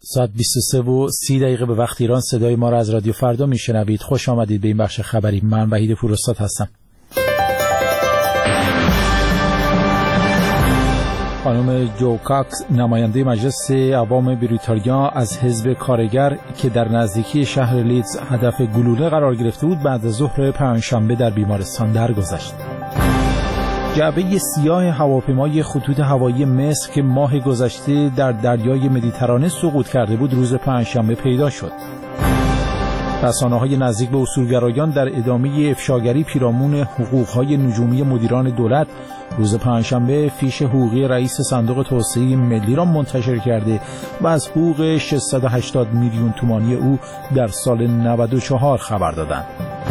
ساعت 23:30 به وقت ایران صدای ما را از رادیو فردا میشنوید. خوش آمدید به این بخش خبری. من وحید پوراستاد هستم. خانم جو کاکس نماینده مجلس عوام بریتانیا از حزب کارگر که در نزدیکی شهر لیدز هدف گلوله قرار گرفته بود بعد از ظهر پنجشنبه در بیمارستان درگذشت. جعبه سیاه هواپیمای خطوط هوایی مصر که ماه گذشته در دریای مدیترانه سقوط کرده بود روز پنجشنبه پیدا شد. رسانه‌های نزدیک به اصولگرایان در ادامه افشاگری پیرامون حقوق‌های نجومی مدیران دولت روز پنجشنبه فیش حقوقی رئیس صندوق توسعه ملی را منتشر کرده و از حقوق 680 میلیون تومانی او در سال 94 خبر دادند.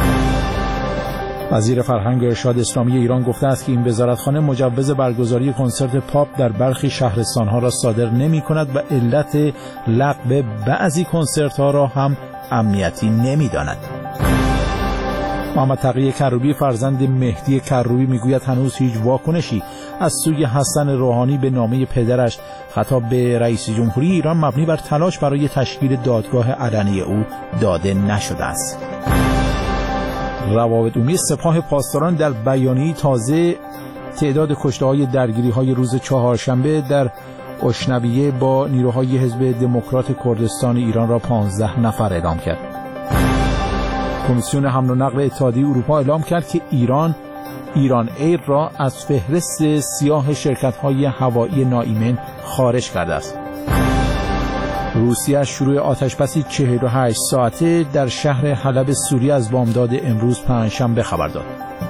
وزیر فرهنگ و ارشاد اسلامی ایران گفته است که این وزارتخانه مجوز برگزاری کنسرت پاپ در برخی شهرستان‌ها را صادر نمی‌کند و علت لغو بعضی کنسرت‌ها را هم امنیتی نمی‌داند. محمد تقی کروبی فرزند مهدی کروبی میگوید هنوز هیچ واکنشی از سوی حسن روحانی به نامه پدرش خطاب به رئیس جمهوری ایران مبنی بر تلاش برای تشکیل دادگاه علنی او داده نشده است. روابط عمومی سپاه پاسداران در بیانیه‌ای تازه تعداد کشته‌های درگیری‌های روز چهارشنبه در اشنویه با نیروهای حزب دموکرات کردستان ایران را 15 نفر اعلام کرد. کمیسیون حمل و نقل اتحادیه اروپا اعلام کرد که ایران ایر را از فهرست سیاه شرکت‌های هوایی ناایمن خارج کرده است. روسیه از شروع آتشبسی 48 ساعته در شهر حلب سوریه از بامداد امروز پنجشنبه خبر داد.